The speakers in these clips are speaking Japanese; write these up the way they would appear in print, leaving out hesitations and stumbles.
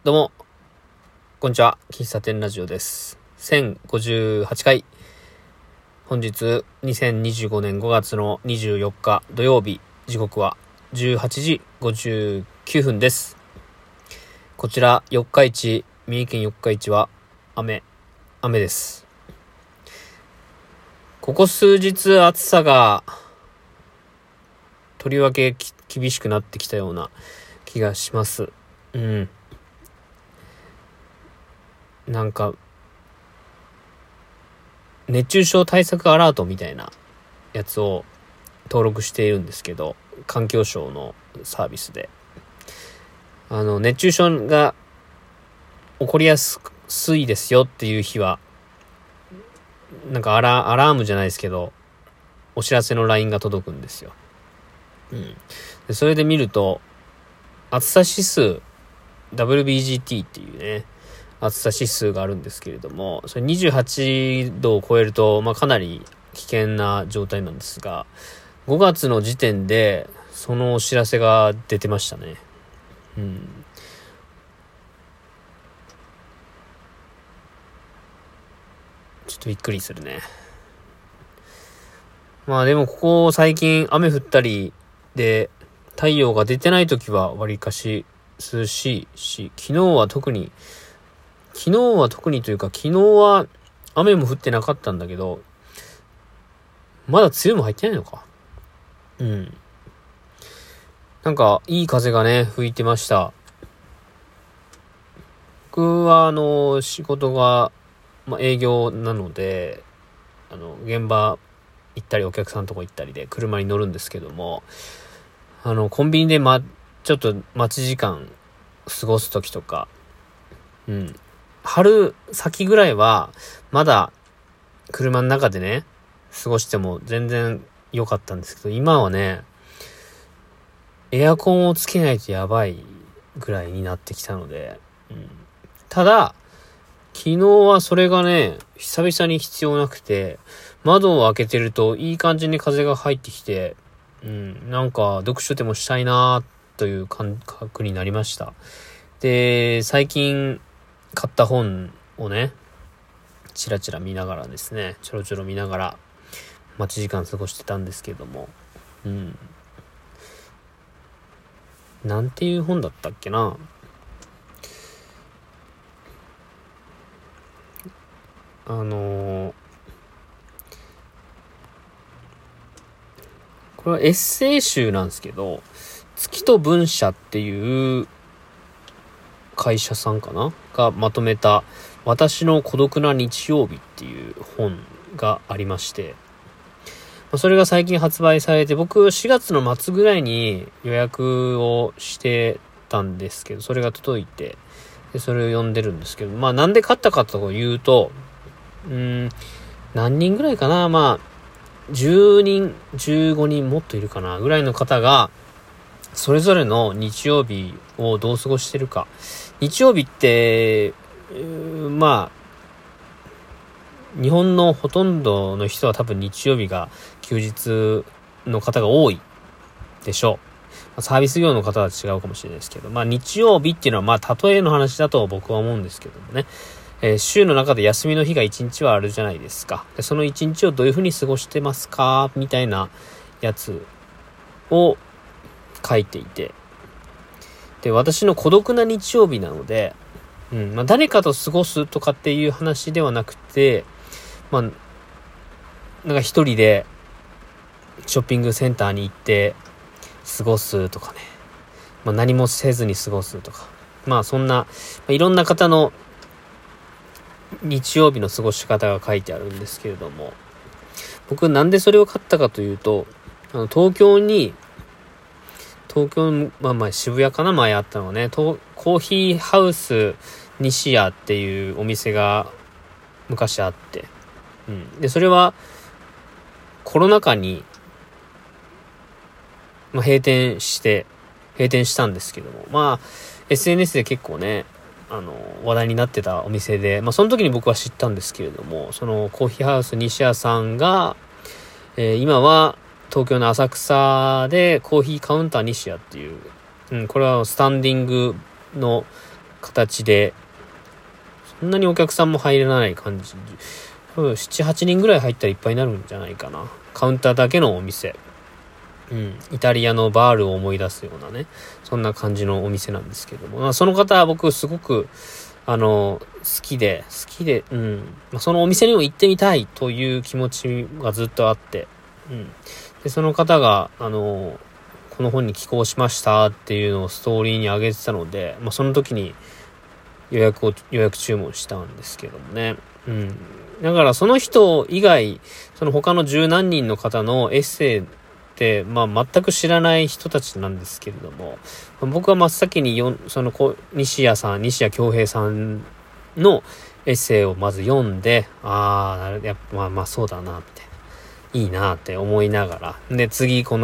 どうも、こんにちは。喫茶店ラジオです。1058回。本日、2025年5月の24日土曜日、時刻は18時59分です。こちら、四日市、三重県四日市は、雨です。ここ数日暑さが、とりわけ厳しくなってきたような気がします。なんか、熱中症対策アラートみたいなやつを登録しているんですけど、環境省のサービスで。熱中症が起こりやすいですよっていう日は、なんかアラームじゃないですけど、お知らせの LINE が届くんですよ。でそれで見ると、暑さ指数、WBGT っていうね、暑さ指数があるんですけれども、それ28度を超えると、かなり危険な状態なんですが、5月の時点でそのお知らせが出てましたね。ちょっとびっくりするね。でもここ最近雨降ったりで太陽が出てない時はわりかし涼しいし、昨日は特にというか、昨日は雨も降ってなかったんだけど、まだ梅雨も入ってないのか。なんかいい風がね吹いてました。僕は仕事が、営業なので、現場行ったりお客さんのとこ行ったりで車に乗るんですけども、コンビニでちょっと待ち時間過ごす時とか、春先ぐらいはまだ車の中でね過ごしても全然良かったんですけど、今はねエアコンをつけないとやばいぐらいになってきたので、ただ昨日はそれがね久々に必要なくて、窓を開けてるといい感じに風が入ってきて、なんか読書でもしたいなという感覚になりました。で、最近買った本をねチラチラ見ながらですね、ちょろちょろ見ながら待ち時間過ごしてたんですけども、なんていう本だったっけな。これはエッセイ集なんですけど、月と文社っていう会社さんかながまとめた私の孤独な日曜日っていう本がありまして、それが最近発売されて、僕4月の末ぐらいに予約をしてたんですけど、それが届いて、でそれを読んでるんですけど、なんで買ったかというと、何人ぐらいかな、10人15人もっといるかなぐらいの方がそれぞれの日曜日をどう過ごしてるか。日曜日って日本のほとんどの人は多分日曜日が休日の方が多いでしょう。サービス業の方は違うかもしれないですけど、日曜日っていうのは例えの話だと僕は思うんですけどもね、週の中で休みの日が1日はあるじゃないですか。でその1日をどういうふうに過ごしてますかみたいなやつを書いていて、で私の孤独な日曜日なので、誰かと過ごすとかっていう話ではなくて、なんか一人でショッピングセンターに行って過ごすとかね、何もせずに過ごすとか、そんな、いろんな方の日曜日の過ごし方が書いてあるんですけれども、僕なんでそれを買ったかというと、東京渋谷かな、前あったのね、コーヒーハウス西屋っていうお店が昔あって、でそれはコロナ禍に、閉店したんですけども、SNS で結構ね話題になってたお店で、その時に僕は知ったんですけれども、そのコーヒーハウス西屋さんが、今は東京の浅草でコーヒーカウンター西屋っていう、これはスタンディングの形で、そんなにお客さんも入らない感じ。7、8人ぐらい入ったらいっぱいになるんじゃないかな。カウンターだけのお店。イタリアのバールを思い出すようなね、そんな感じのお店なんですけども、その方は僕すごく好きで、そのお店にも行ってみたいという気持ちがずっとあって、でその方がこの本に寄稿しましたっていうのをストーリーに上げてたので、その時に予約注文したんですけどもね。だからその人以外、その他の十何人の方のエッセイで、全く知らない人たちなんですけれども、僕は真っ先に西谷恭平さんのエッセイをまず読んで、やっぱそうだな、みたいな。いいなって思いながら。で、次、他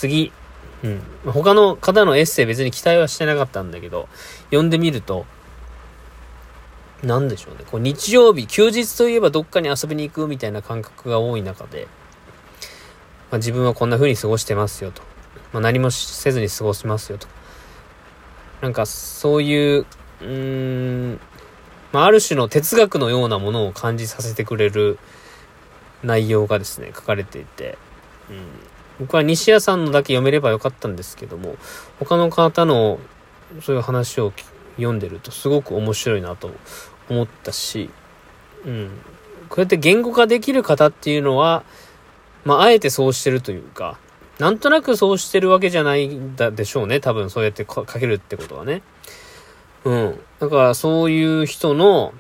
の方のエッセイ別に期待はしてなかったんだけど、読んでみると、なんでしょうね。日曜日、休日といえばどっかに遊びに行くみたいな感覚が多い中で、自分はこんな風に過ごしてますよと。何もせずに過ごしますよと。なんかそういう、ある種の哲学のようなものを感じさせてくれる内容がですね、書かれていて、僕は西谷さんのだけ読めればよかったんですけども、他の方のそういう話を読んでるとすごく面白いなと思ったし、こうやって言語化できる方っていうのは、あえてそうしてるというか、なんとなくそうしてるわけじゃないんだでしょうね。多分そうやって書けるってことはね。だからそういう人の、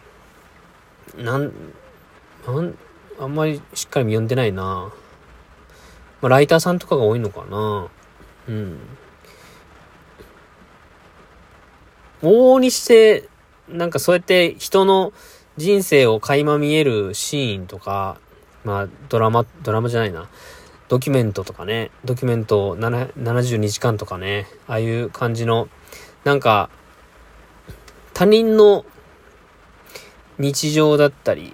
あんまりしっかり読んでないな。ライターさんとかが多いのかな。往々にして、なんかそうやって人の人生を垣間見えるシーンとか、ドラマじゃないな。ドキュメントとかね。ドキュメント72時間とかね。ああいう感じの、なんか、他人の日常だったり、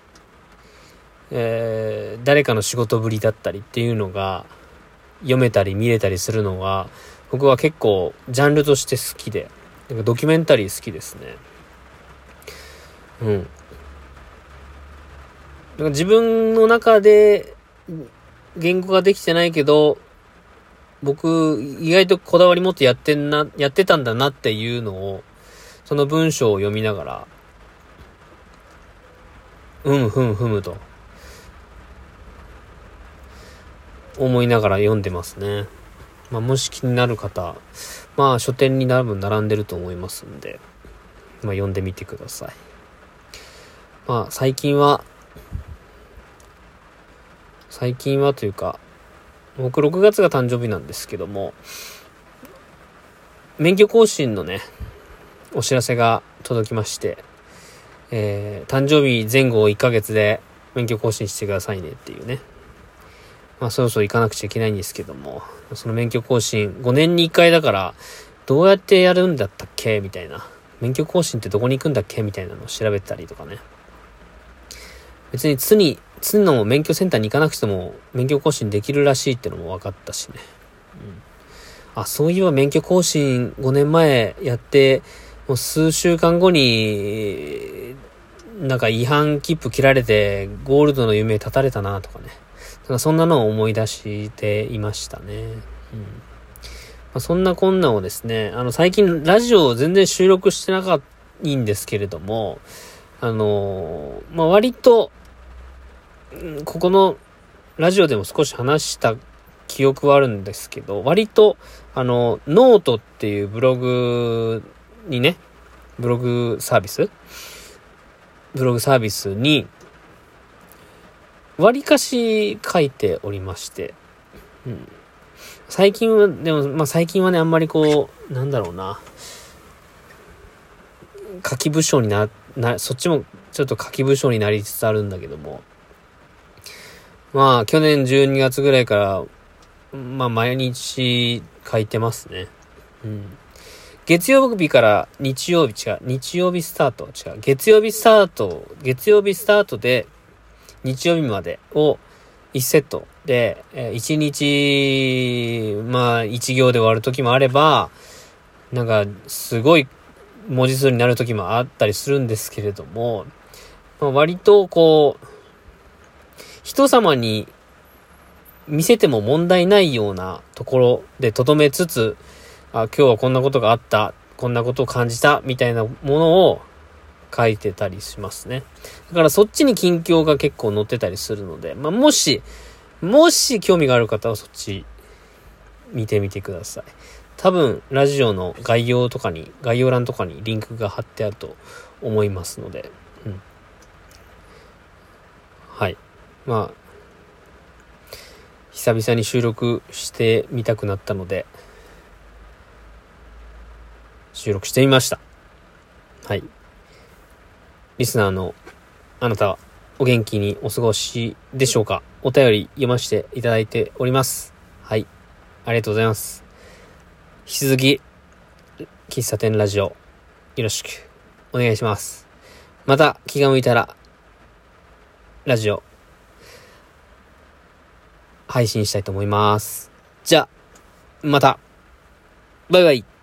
誰かの仕事ぶりだったりっていうのが読めたり見れたりするのが、僕は結構ジャンルとして好きで、なんかドキュメンタリー好きですね。だから自分の中で言語ができてないけど、僕意外とこだわり持ってやってたんだなっていうのを、その文章を読みながら、ふむと思いながら読んでますね。もし気になる方、書店に並んでると思いますんで、読んでみてください。最近はというか、僕6月が誕生日なんですけども、免許更新のね、お知らせが届きまして、誕生日前後1ヶ月で免許更新してくださいねっていうね。そろそろ行かなくちゃいけないんですけども、その免許更新5年に1回だから、どうやってやるんだったっけみたいな。免許更新ってどこに行くんだっけみたいなのを調べたりとかね。別に津の免許センターに行かなくても免許更新できるらしいってのも分かったしね。そういえば免許更新5年前やって、もう数週間後に、なんか違反切符切られてゴールドの夢絶たれたなとかね。そんなのを思い出していましたね。そんなこんなをですね、最近ラジオを全然収録してなかったんですけれども、割と、ここのラジオでも少し話した記憶はあるんですけど、割と、ノートっていうブログサービスに、割かし書いておりまして、最近はね、あんまりなんだろうな、書き部署にそっちもちょっと書き部署になりつつあるんだけども、去年12月ぐらいから、毎日書いてますね。月曜日から月曜日スタートで、日曜日までを1セットで、1日、1行で終わる時もあれば、なんか、すごい文字数になる時もあったりするんですけれども、割とこう、人様に見せても問題ないようなところで留めつつ、今日はこんなことがあった、こんなことを感じた、みたいなものを書いてたりしますね。だからそっちに近況が結構載ってたりするので、もし興味がある方はそっち見てみてください。多分、ラジオの概要欄とかにリンクが貼ってあると思いますので、はい。久々に収録してみたくなったので、収録してみました。はい。リスナーのあなたはお元気にお過ごしでしょうか？お便り読ませていただいております。はい。ありがとうございます。引き続き、喫茶店ラジオ、よろしくお願いします。また気が向いたら、ラジオ、配信したいと思います。じゃあ、また。バイバイ。